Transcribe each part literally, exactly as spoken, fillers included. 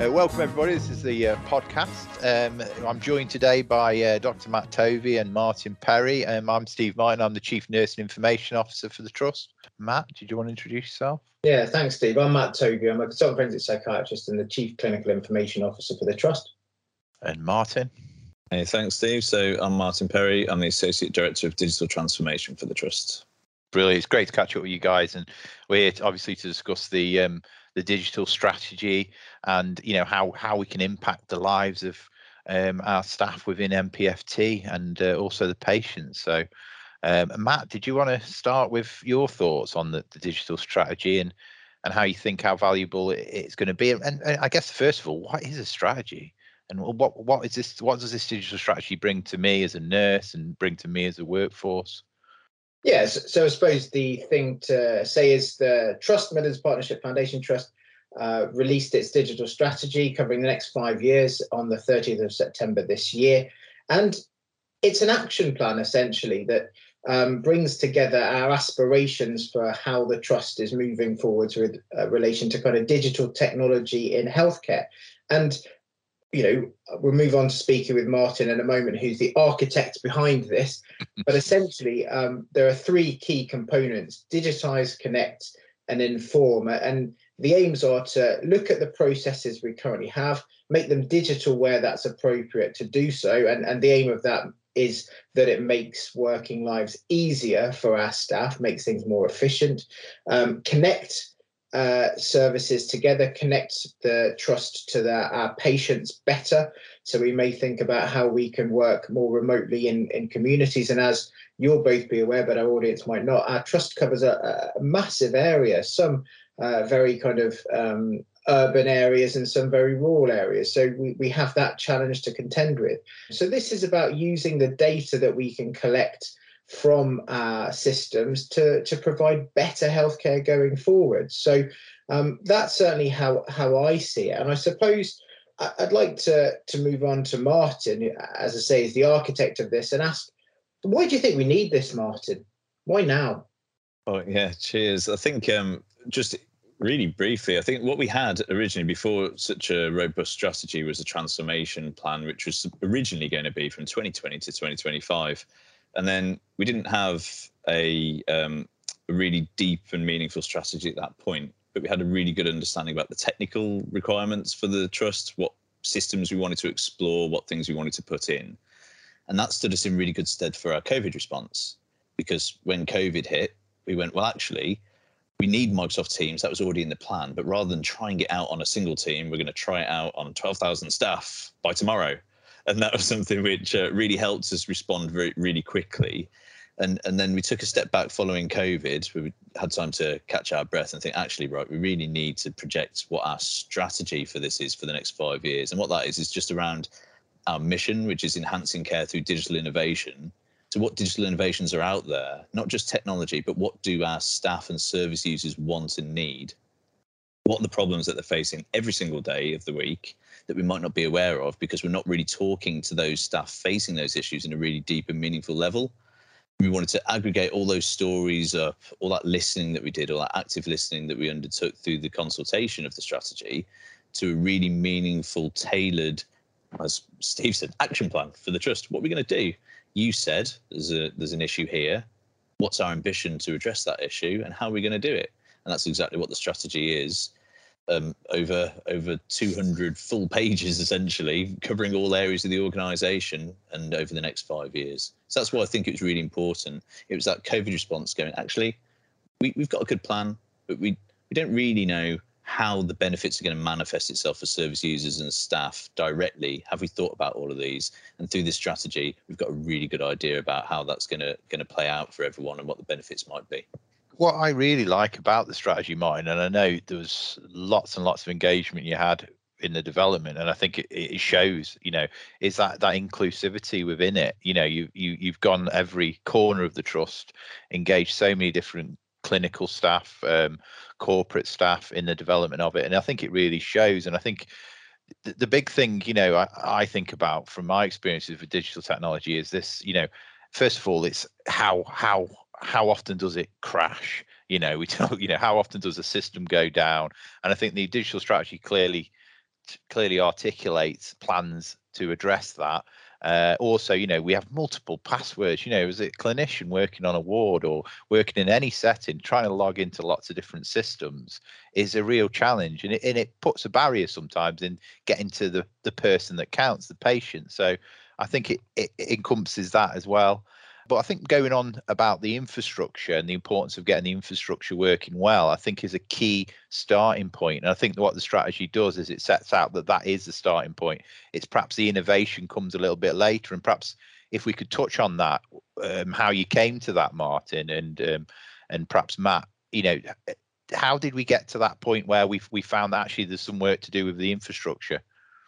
Uh, welcome everybody, this is the uh, podcast. Um, I'm joined today by uh, Doctor Matt Tovey and Martin Perry. Um, I'm Steve Martin, I'm the Chief Nursing Information Officer for the Trust. Matt, did you want to introduce yourself? Yeah, thanks Steve. I'm Matt Tovey, I'm a consultant forensic psychiatrist and the Chief Clinical Information Officer for the Trust. And Martin? Hey, thanks Steve. So I'm Martin Perry, I'm the Associate Director of Digital Transformation for the Trust. Brilliant, it's great to catch up with you guys, and we're here to, obviously to discuss the um, the digital strategy and you know how how we can impact the lives of um, our staff within M P F T and uh, also the patients. So um, Matt, did you want to start with your thoughts on the, the digital strategy and and how you think how valuable it's going to be? And, and I guess first of all, what is a strategy? And what what is this? What does this digital strategy bring to me as a nurse and bring to me as a workforce? Yes, so I suppose the thing to say is the Trust Midlands Partnership Foundation Trust uh, released its digital strategy covering the next five years on the thirtieth of September this year. And it's an action plan, essentially, that um, brings together our aspirations for how the Trust is moving forwards with uh, relation to kind of digital technology in healthcare. And you know, we'll move on to speaking with Martin in a moment, who's the architect behind this. But essentially, um, there are three key components: digitize, connect, and inform. And the aims are to look at the processes we currently have, make them digital where that's appropriate to do so. And, and the aim of that is that it makes working lives easier for our staff, makes things more efficient. Um, connect Uh, services together, connect the trust to the, our patients better. So we may think about how we can work more remotely in, in communities. And as you'll both be aware, but our audience might not, our trust covers a, a massive area, some uh, very kind of um, urban areas and some very rural areas. So we, we have that challenge to contend with. So this is about using the data that we can collect from our systems to, to provide better healthcare going forward. So um, that's certainly how, how I see it. And I suppose I'd like to, to move on to Martin, as I say, is the architect of this, and ask, why do you think we need this, Martin? Why now? Oh, yeah, cheers. I think um, just really briefly, I think what we had originally before such a robust strategy was a transformation plan, which was originally going to be from twenty twenty to twenty twenty-five. And then we didn't have a, um, a really deep and meaningful strategy at that point, but we had a really good understanding about the technical requirements for the trust, what systems we wanted to explore, what things we wanted to put in. And that stood us in really good stead for our COVID response, because when COVID hit, we went, well, actually, we need Microsoft Teams. That was already in the plan. But rather than trying it out on a single team, we're going to try it out on twelve thousand staff by tomorrow. And that was something which uh, really helped us respond very, really quickly. And and then we took a step back following COVID. We had time to catch our breath and think, actually, right, we really need to project what our strategy for this is for the next five years. And what that is, is just around our mission, which is enhancing care through digital innovation. So what digital innovations are out there, not just technology, but what do our staff and service users want and need? What are the problems that they're facing every single day of the week that we might not be aware of because we're not really talking to those staff facing those issues in a really deep and meaningful level? We wanted to aggregate all those stories up, all that listening that we did, all that active listening that we undertook through the consultation of the strategy to a really meaningful, tailored, as Steve said, action plan for the trust. What are we going to do? You said there's a there's an issue here. What's our ambition to address that issue, and how are we going to do it? And that's exactly what the strategy is. Um, over over two hundred full pages, essentially, covering all areas of the organisation and over the next five years. So that's why I think it was really important. It was that COVID response going, actually, we, we've got a good plan, but we, we don't really know how the benefits are going to manifest itself for service users and staff directly. Have we thought about all of these? And through this strategy, we've got a really good idea about how that's going to going to play out for everyone and what the benefits might be. What I really like about the strategy, Martin, and I know there was lots and lots of engagement you had in the development, and I think it, it shows, you know, is that that inclusivity within it. You know, you you you've gone every corner of the trust, engaged so many different clinical staff, um, corporate staff in the development of it, and I think it really shows. And I think the, the big thing, you know, I, I think about from my experiences with digital technology is this, you know, first of all, it's how how how often does it crash? You know, we tell you know how often does a system go down? And I think the digital strategy clearly clearly articulates plans to address that. Uh, also, you know, we have multiple passwords. You know, as a clinician working on a ward or working in any setting, trying to log into lots of different systems is a real challenge, and it, and it puts a barrier sometimes in getting to the the person that counts, the patient. So I think it, it, it encompasses that as well. But I think going on about the infrastructure and the importance of getting the infrastructure working well, I think is a key starting point. And I think what the strategy does is it sets out that that is the starting point. It's perhaps the innovation comes a little bit later. And perhaps if we could touch on that, um, how you came to that, Martin, and um, and perhaps Matt, you know, how did we get to that point where we we found that actually there's some work to do with the infrastructure?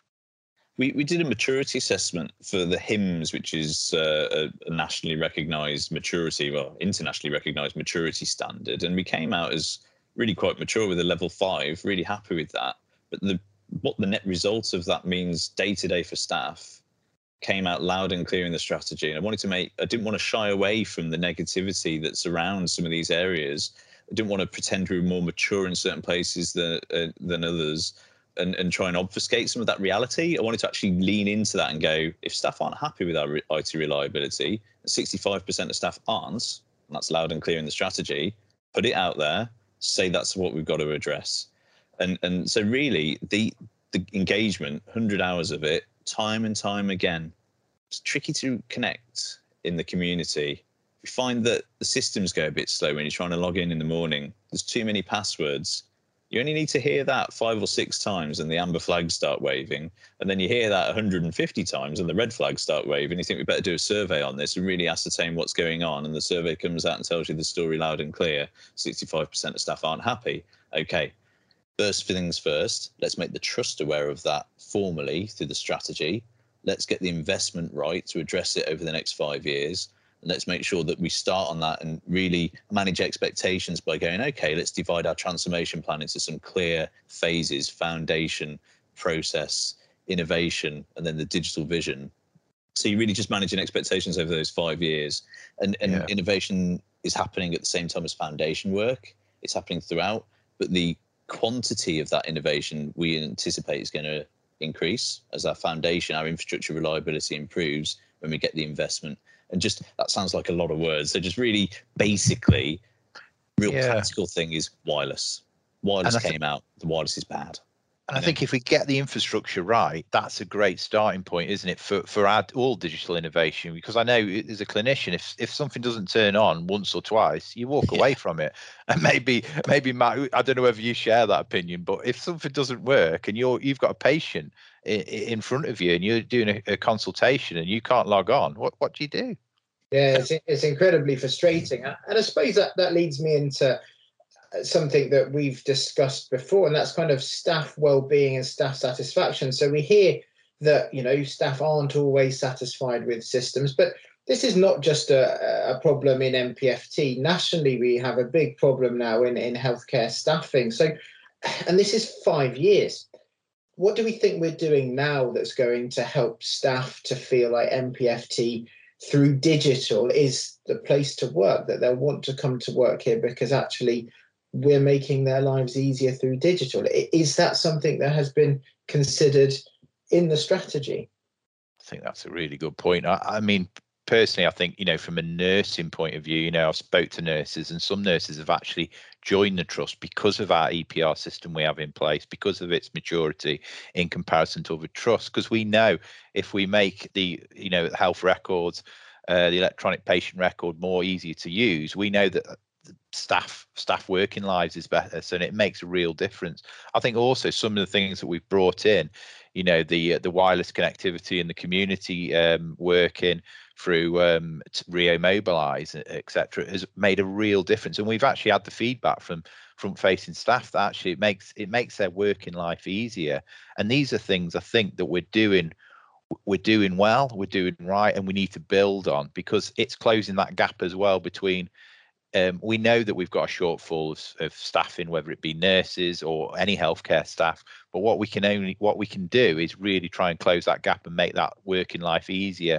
We, we did a maturity assessment for the H I M S, which is uh, a nationally recognised maturity, well, internationally recognised maturity standard. And we came out as really quite mature with a level five, really happy with that. But the what the net result of that means day to day for staff came out loud and clear in the strategy. And I wanted to make, I didn't want to shy away from the negativity that surrounds some of these areas. I didn't want to pretend we were more mature in certain places than, uh, than others. And, and try and obfuscate some of that reality. I wanted to actually lean into that and go, if staff aren't happy with our I T reliability, sixty-five percent of staff aren't, and that's loud and clear in the strategy, put it out there, say that's what we've got to address. And and so really, the the engagement, one hundred hours of it, time and time again, it's tricky to connect in the community. We find that the systems go a bit slow when you're trying to log in in the morning. There's too many passwords. You only need to hear that five or six times and the amber flags start waving. And then you hear that one hundred fifty times and the red flags start waving. You think we better do a survey on this and really ascertain what's going on. And the survey comes out and tells you the story loud and clear. sixty-five percent of staff aren't happy. Okay, first things first, let's make the trust aware of that formally through the strategy. Let's get the investment right to address it over the next five years. And let's make sure that we start on that and really manage expectations by going, okay, let's divide our transformation plan into some clear phases: foundation, process, innovation, and then the digital vision. So you're really just managing expectations over those five years. And, and yeah. Innovation is happening at the same time as foundation work. It's happening throughout, but the quantity of that innovation we anticipate is going to increase as our foundation, our infrastructure reliability improves when we get the investment. And just, that sounds like a lot of words. So just really basically, real yeah. practical thing is wireless. Wireless came out, the wireless is bad. And I think if we get the infrastructure right, that's a great starting point, isn't it, for for our, all digital innovation? Because I know as a clinician, if if something doesn't turn on once or twice, you walk yeah. away from it. And maybe maybe Matt, I don't know whether you share that opinion, but if something doesn't work and you're you've got a patient in, in front of you and you're doing a, a consultation and you can't log on, what what do you do? Yeah, it's it's incredibly frustrating, and I suppose that that leads me into something that we've discussed before, and that's kind of staff well-being and staff satisfaction. So we hear that, you know, staff aren't always satisfied with systems, but this is not just a, a problem in M P F T. Nationally, we have a big problem now in, in healthcare staffing. So, and this is five years. What do we think we're doing now that's going to help staff to feel like M P F T through digital is the place to work, that they'll want to come to work here because actually we're making their lives easier through digital? Is that something that has been considered in the strategy? I think that's a really good point. I, I mean, personally, I think, you know, from a nursing point of view, you know, I've spoke to nurses and some nurses have actually joined the trust because of our E P R system we have in place, because of its maturity in comparison to other trusts. Because we know if we make the, you know, health records, uh, the electronic patient record more easier to use, we know that staff staff working lives is better, so it makes a real difference. I think also some of the things that we've brought in, you know, the the wireless connectivity and the community um, working through um, Rio Mobilize, et cetera, has made a real difference. And we've actually had the feedback from front-facing staff that actually it makes it makes their working life easier. And these are things I think that we're doing we're doing well, we're doing right, and we need to build on, because it's closing that gap as well between. Um, we know that we've got a shortfall of, of staffing, whether it be nurses or any healthcare staff. But what we can only what we can do is really try and close that gap and make that working life easier.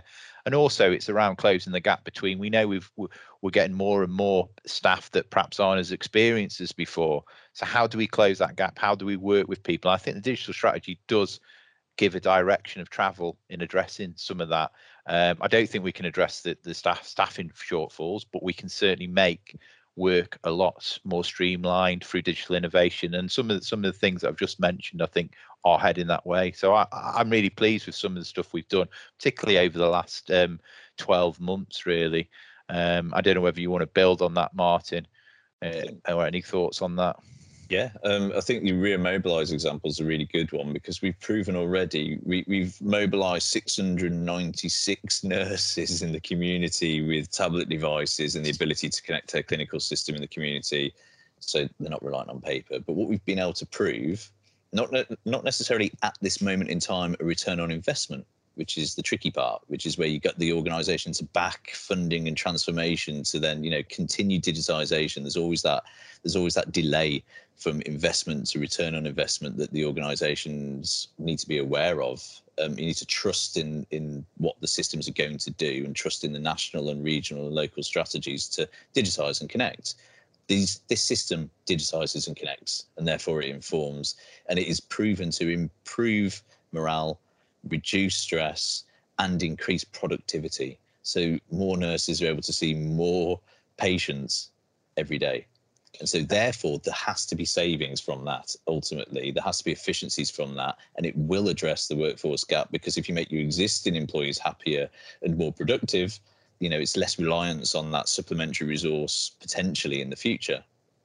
And also it's around closing the gap between, we know we've we're getting more and more staff that perhaps aren't as experienced as before. So how do we close that gap? How do we work with people? I think the digital strategy does give a direction of travel in addressing some of that. Um, I don't think we can address the, the staff staffing shortfalls, but we can certainly make work a lot more streamlined through digital innovation. And some of the, some of the things that I've just mentioned, I think, are heading that way. So I, I'm really pleased with some of the stuff we've done, particularly over the last um, twelve months, really. Um, I don't know whether you want to build on that, Martin, uh, or any thoughts on that? Yeah, um, I think the Rio Mobilise example is a really good one, because we've proven already, we, we've mobilised six hundred ninety-six nurses in the community with tablet devices and the ability to connect to a clinical system in the community. So they're not reliant on paper. But what we've been able to prove, not, not necessarily at this moment in time, a return on investment, which is the tricky part, which is where you got the organisation to back funding and transformation to then, you know, continue digitisation. There's always that, there's always that delay from investment to return on investment that the organisations need to be aware of. Um, you need to trust in in what the systems are going to do, and trust in the national and regional and local strategies to digitise and connect. These, this system digitises and connects, and therefore it informs, and it is proven to improve morale, reduce stress, and increase productivity. So more nurses are able to see more patients every day. And so therefore there has to be savings from that. Ultimately, there has to be efficiencies from that, and it will address the workforce gap, because if you make your existing employees happier and more productive, you know, it's less reliance on that supplementary resource potentially in the future.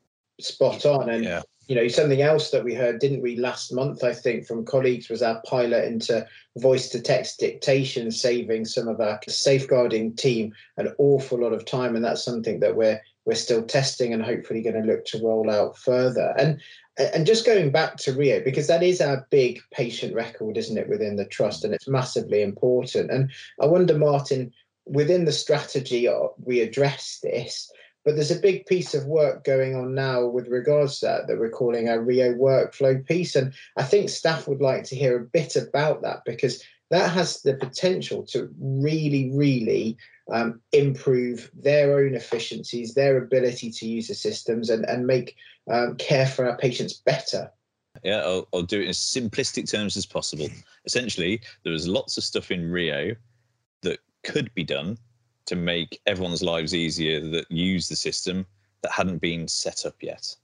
Spot on. And yeah. You know, something else that we heard, didn't we, last month, I think, from colleagues, was our pilot into voice-to-text dictation, saving some of our safeguarding team an awful lot of time. And that's something that we're we're still testing and hopefully going to look to roll out further. And and just going back to Rio, because that is our big patient record, isn't it, within the trust, and it's massively important. And I wonder, Martin, within the strategy, we address this, but there's a big piece of work going on now with regards to that that we're calling our Rio workflow piece. And I think staff would like to hear a bit about that, because that has the potential to really, really um, improve their own efficiencies, their ability to use the systems, and, and make um, care for our patients better. Yeah, I'll, I'll do it in as simplistic terms as possible. Essentially, there was lots of stuff in Rio that could be done to make everyone's lives easier that use the system that hadn't been set up yet.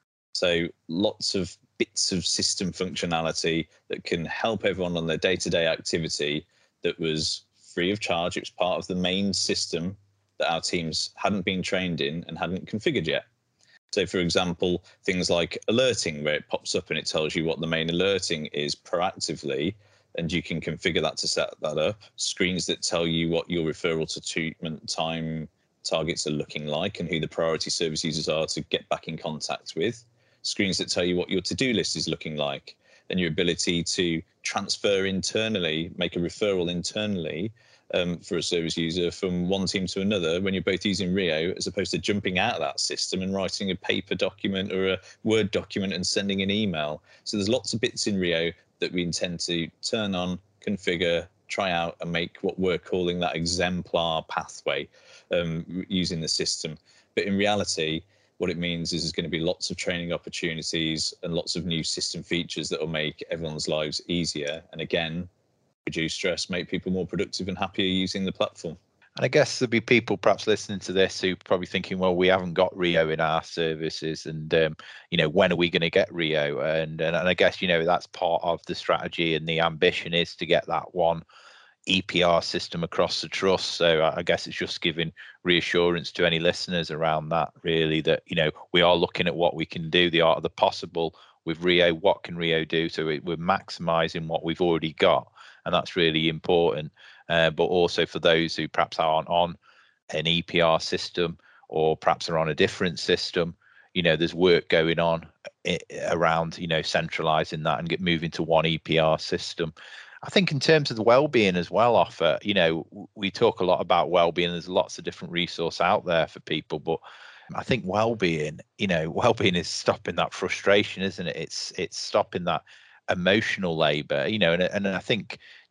So lots of bits of system functionality that can help everyone on their day-to-day activity that was free of charge. It was part of the main system that our teams hadn't been trained in and hadn't configured yet. So, for example, things like alerting, where it pops up and it tells you what the main alerting is proactively, and you can configure that to set that up. Screens that tell you what your referral to treatment time targets are looking like and who the priority service users are to get back in contact with. Screens that tell you what your to-do list is looking like, and your ability to transfer internally, make a referral internally um, for a service user from one team to another when you're both using Rio, as opposed to jumping out of that system and writing a paper document or a Word document and sending an email. So there's lots of bits in Rio that we intend to turn on, configure, try out, and make what we're calling that exemplar pathway um, using the system. But in reality, what it means is there's going to be lots of training opportunities and lots of new system features that will make everyone's lives easier. And again, reduce stress, make people more productive and happier using the platform. And I guess there'll be people perhaps listening to this who are probably thinking, well, we haven't got Rio in our services, and um, you know, when are we going to get Rio? And, and and I guess, you know, that's part of the strategy, and the ambition is to get that one E P R system across the trust. So I guess it's just giving reassurance to any listeners around that, really, that, you know, we are looking at what we can do, the art of the possible with Rio. What can Rio do? So we're maximising what we've already got, and that's really important. Uh, but also for those who perhaps aren't on an E P R system, or perhaps are on a different system, you know, there's work going on around, you know, centralising that and get moving to one E P R system. I think in terms of the well-being as well, offer, you know, we talk a lot about well-being. There's lots of different resource out there for people, but I think well-being, you know, well-being is stopping that frustration, isn't it? It's it's stopping that emotional labour, you know, and and I think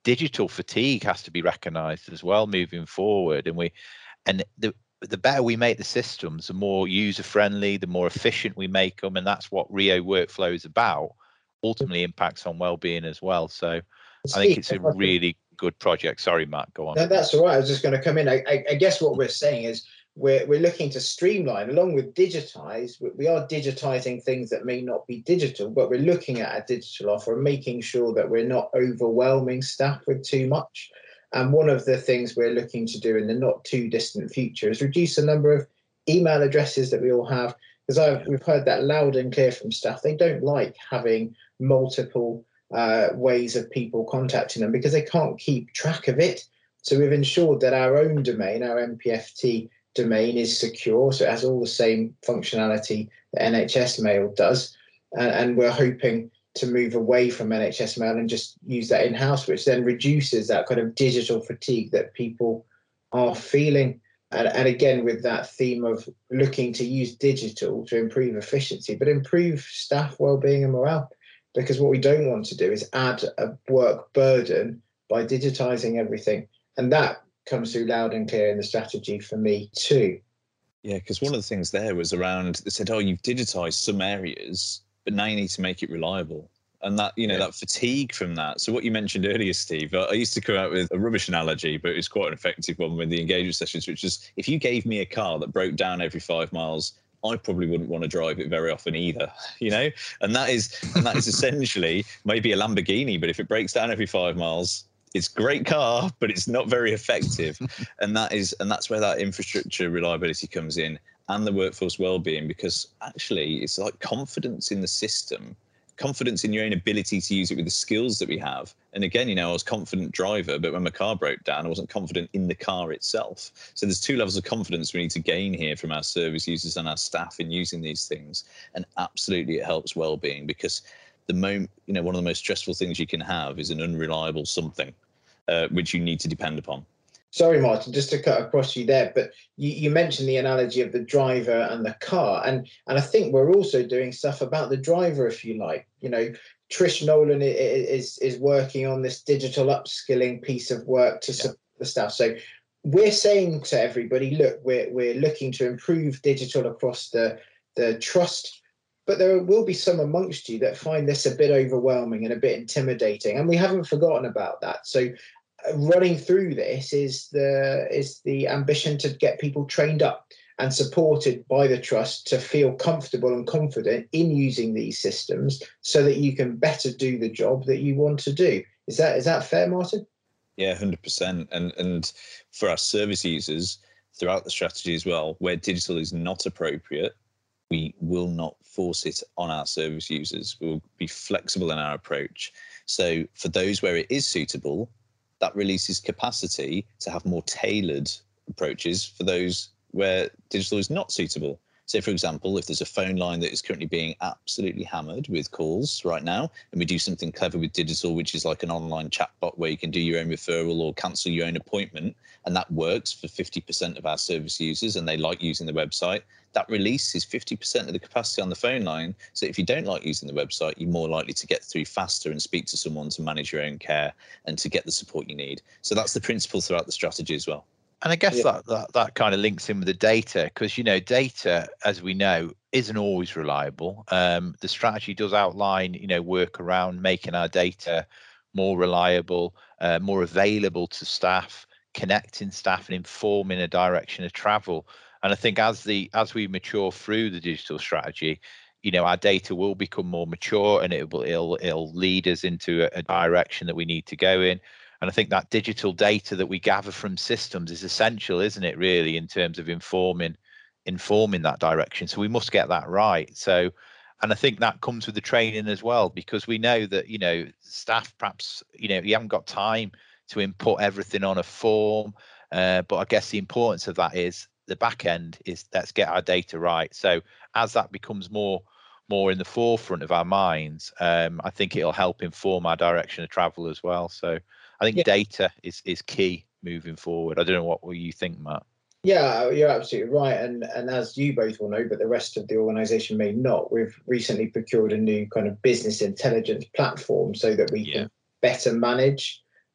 digital fatigue has to be recognized as well moving forward. And we, and the the better we make the systems, the more user friendly, the more efficient we make them, and that's what Rio Workflow is about. Ultimately, impacts on well-being as well. So, I think it's a really good project. Sorry, Matt, go on. No, that's all right. I was just going to come in. I, I, I guess what we're saying is we're we're looking to streamline, along with digitize. We, we are digitizing things that may not be digital, but we're looking at a digital offer and making sure that we're not overwhelming staff with too much. And one of the things we're looking to do in the not too distant future is reduce the number of email addresses that we all have, because I've we've heard that loud and clear from staff. They don't like having multiple uh, ways of people contacting them because they can't keep track of it. So we've ensured that our own domain, our M P F T domain, is secure. So it has all the same functionality that N H S Mail does. And, and we're hoping to move away from N H S Mail and just use that in-house, which then reduces that kind of digital fatigue that people are feeling. And, and again, with that theme of looking to use digital to improve efficiency, but improve staff well-being and morale. Because what we don't want to do is add a work burden by digitizing everything. And that comes through loud and clear in the strategy for me too. Yeah, because one of the things there was around, they said, oh, you've digitized some areas, but now you need to make it reliable. And that, you know, yeah. that fatigue from that. So what you mentioned earlier, Steve, I used to come out with a rubbish analogy, but it was quite an effective one with the engagement sessions, which is if you gave me a car that broke down every five miles, I probably wouldn't want to drive it very often either, you know? And that is, and that is essentially maybe a Lamborghini, but if it breaks down every five miles, it's a great car, but it's not very effective. And that is, and that's where that infrastructure reliability comes in, and the workforce well-being, because actually it's like confidence in the system, confidence in your own ability to use it with the skills that we have. And again, you know, I was a confident driver, but when my car broke down, I wasn't confident in the car itself. So there's two levels of confidence we need to gain here from our service users and our staff in using these things. And absolutely it helps well-being, because the moment, you know, one of the most stressful things you can have is an unreliable something, uh, which you need to depend upon. Sorry, Martin, just to cut across you there, but you, you mentioned the analogy of the driver and the car. And, and I think we're also doing stuff about the driver, if you like. You know, Trish Nolan is, is working on this digital upskilling piece of work to yeah. support the staff. So we're saying to everybody, look, we're, we're looking to improve digital across the, the trust, but there will be some amongst you that find this a bit overwhelming and a bit intimidating. And we haven't forgotten about that. So running through this is the is the ambition to get people trained up and supported by the trust to feel comfortable and confident in using these systems so that you can better do the job that you want to do. Is that is that fair, Martin? Yeah, one hundred percent. And and for our service users throughout the strategy as well, where digital is not appropriate, we will not force it on our service users. We'll be flexible in our approach. So for those where it is suitable, that releases capacity to have more tailored approaches for those where digital is not suitable. So, for example, if there's a phone line that is currently being absolutely hammered with calls right now, and we do something clever with digital, which is like an online chatbot where you can do your own referral or cancel your own appointment, and that works for fifty percent of our service users, and they like using the website, that releases fifty percent of the capacity on the phone line. So if you don't like using the website, you're more likely to get through faster and speak to someone to manage your own care and to get the support you need. So that's the principle throughout the strategy as well. And I guess yeah. that, that that kind of links in with the data, because, you know, data, as we know, isn't always reliable. Um, the strategy does outline, you know, work around making our data more reliable, uh, more available to staff, connecting staff and informing a direction of travel. And I think as the as we mature through the digital strategy, you know, our data will become more mature, and it will it'll, it'll lead us into a, a direction that we need to go in. And I think that digital data that we gather from systems is essential, isn't it, really, in terms of informing informing that direction. So we must get that right. So, and I think that comes with the training as well, because we know that, you know, staff perhaps, you know, you haven't got time to input everything on a form. Uh, but I guess the importance of that is the back end is let's get our data right. So as that becomes more more in the forefront of our minds, um, I think it'll help inform our direction of travel as well. So I think yeah. data is is key moving forward. I don't know what, what you think, Matt. Yeah, you're absolutely right. And and as you both will know, but the rest of the organisation may not, we've recently procured a new kind of business intelligence platform so that we yeah. can better manage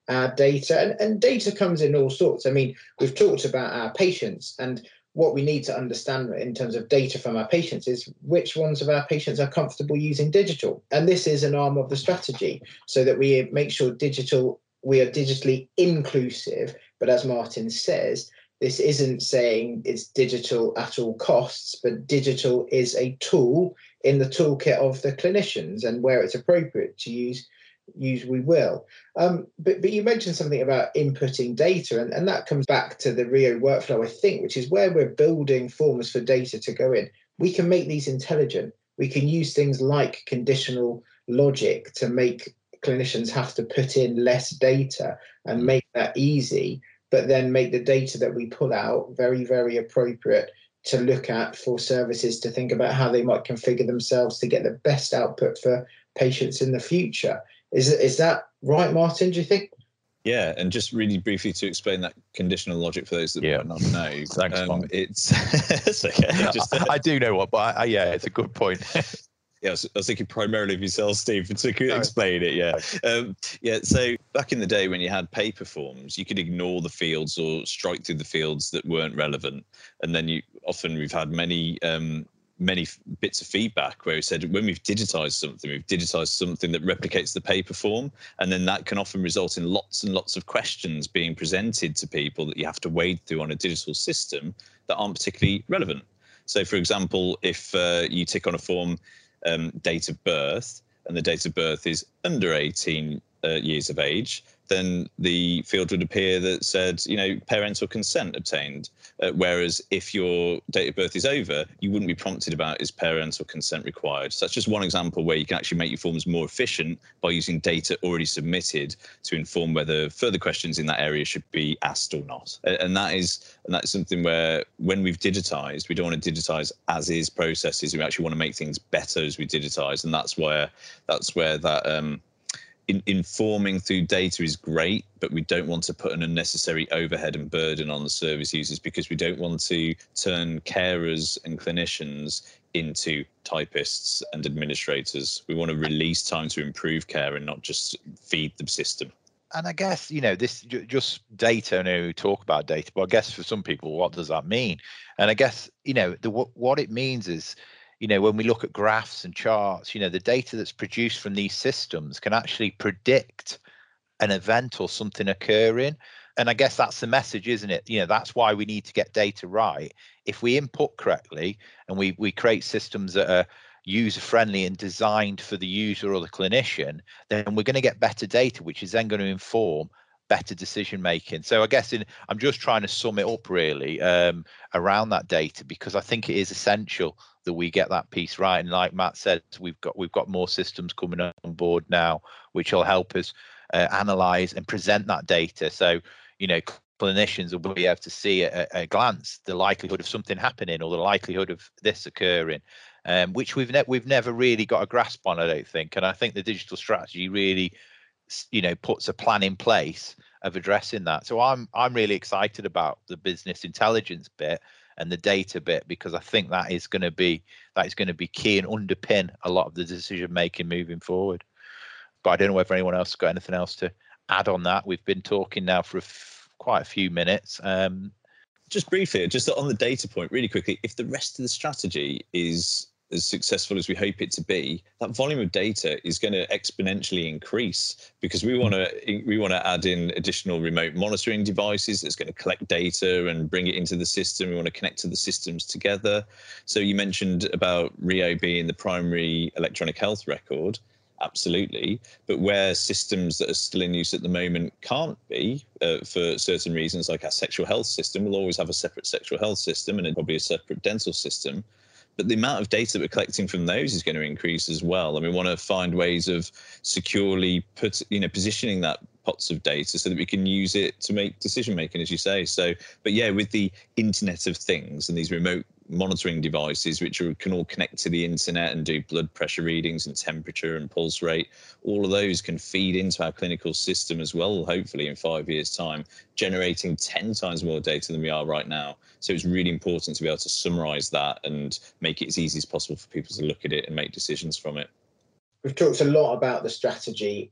our data, and, and data comes in all sorts. I mean, we've talked about our patients, and what we need to understand in terms of data from our patients is which ones of our patients are comfortable using digital. And this is an arm of the strategy, so that we make sure digital, we are digitally inclusive. But as Martin says, this isn't saying it's digital at all costs, but digital is a tool in the toolkit of the clinicians, and where it's appropriate to use, use we will. Um, but, but you mentioned something about inputting data, and, and that comes back to the Rio workflow, I think, which is where we're building forms for data to go in. We can make these intelligent. We can use things like conditional logic to make clinicians have to put in less data and make that easy, but then make the data that we pull out very, very appropriate to look at for services to think about how they might configure themselves to get the best output for patients in the future. Is, is that right, Martin, do you think? Yeah, and just really briefly to explain that conditional logic for those that yeah. might not know. Thanks, um, Mark. It's, it's okay. Just, uh, I, I do know what, but I, I, yeah, it's a good point. Yeah, I was, I was thinking primarily of yourself, Steve, to explain it. Yeah, um, yeah. So back in the day when you had paper forms, you could ignore the fields or strike through the fields that weren't relevant, and then you often we've had many um, many bits of feedback where we said when we've digitized something, we've digitized something that replicates the paper form, and then that can often result in lots and lots of questions being presented to people that you have to wade through on a digital system that aren't particularly relevant. So, for example, if uh, you tick on a form, Um, date of birth, and the date of birth is under eighteen uh, years of age, then the field would appear that said, you know, parental consent obtained. Uh, whereas if your date of birth is over, you wouldn't be prompted about is parental consent required. So that's just one example where you can actually make your forms more efficient by using data already submitted to inform whether further questions in that area should be asked or not. And that is and that's something where when we've digitized, we don't want to digitize as is processes. We actually want to make things better as we digitize, and that's where that's where that um, In, informing through data is great, but we don't want to put an unnecessary overhead and burden on the service users, because we don't want to turn carers and clinicians into typists and administrators. We want to release time to improve care and not just feed the system. And I guess, you know, this just data, I know we talk about data, but I guess for some people, what does that mean? And I guess, you know, the what it means is, you know, when we look at graphs and charts, you know, the data that's produced from these systems can actually predict an event or something occurring. And I guess that's the message, isn't it? You know, that's why we need to get data right. If we input correctly and we we create systems that are user friendly and designed for the user or the clinician, then we're going to get better data, which is then going to inform better decision making. So I guess in, I'm just trying to sum it up really um, around that data, because I think it is essential that we get that piece right. And like Matt said, we've got we've got more systems coming on board now, which will help us uh, analyze and present that data. So, you know, clinicians will be able to see at a glance the likelihood of something happening or the likelihood of this occurring, um, which we've ne- we've never really got a grasp on, I don't think. And I think the digital strategy really, you know, puts a plan in place of addressing that. So I'm I'm really excited about the business intelligence bit and the data bit, because I think that is going to be that is going to be key and underpin a lot of the decision making moving forward. But I don't know whether anyone else has got anything else to add on that. We've been talking now for a f- quite a few minutes. Um, just briefly, just on the data point, really quickly, if the rest of the strategy is as successful as we hope it to be, that volume of data is going to exponentially increase, because we want to we want to add in additional remote monitoring devices that's going to collect data and bring it into the system. We want to connect to the systems together. So you mentioned about Rio being the primary electronic health record. Absolutely. But where systems that are still in use at the moment can't be uh, for certain reasons, like our sexual health system, we'll always have a separate sexual health system and probably a separate dental system. But the amount of data that we're collecting from those is going to increase as well. And we want to find ways of securely put, you know, positioning that pots of data so that we can use it to make decision making, as you say. So, but yeah, with the Internet of Things and these remote monitoring devices, which are, can all connect to the internet and do blood pressure readings and temperature and pulse rate, all of those can feed into our clinical system as well, hopefully in five years' time, generating ten times more data than we are right now. So it's really important to be able to summarize that and make it as easy as possible for people to look at it and make decisions from it. We've talked a lot about the strategy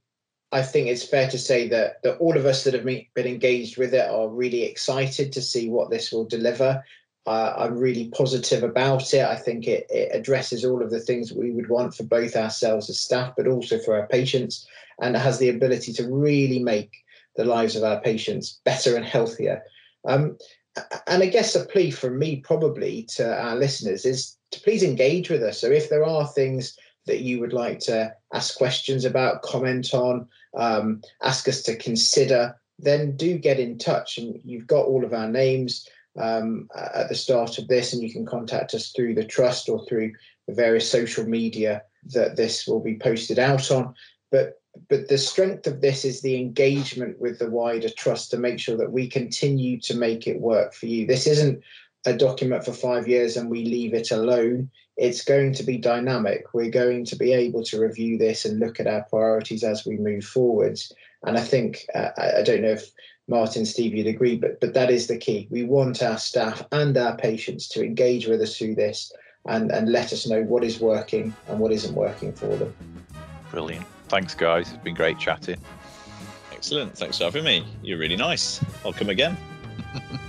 I think it's fair to say that, that all of us that have been engaged with it are really excited to see what this will deliver. Uh, I'm really positive about it. I think it, it addresses all of the things we would want for both ourselves as staff, but also for our patients, and it has the ability to really make the lives of our patients better and healthier. Um, and I guess a plea from me probably to our listeners is to please engage with us. So if there are things that you would like to ask questions about, comment on, um, ask us to consider, then do get in touch. And you've got all of our names um, at the start of this, and you can contact us through the trust or through the various social media that this will be posted out on. But but the strength of this is the engagement with the wider trust to make sure that we continue to make it work for you. This isn't a document for five years and we leave it alone. It's going to be dynamic. We're going to be able to review this and look at our priorities as we move forwards. And I think, uh, I don't know if Martin, Steve, you'd agree, but, but that is the key. We want our staff and our patients to engage with us through this and, and let us know what is working and what isn't working for them. Brilliant. Thanks, guys. It's been great chatting. Excellent. Thanks for having me. You're really nice. I'll come again.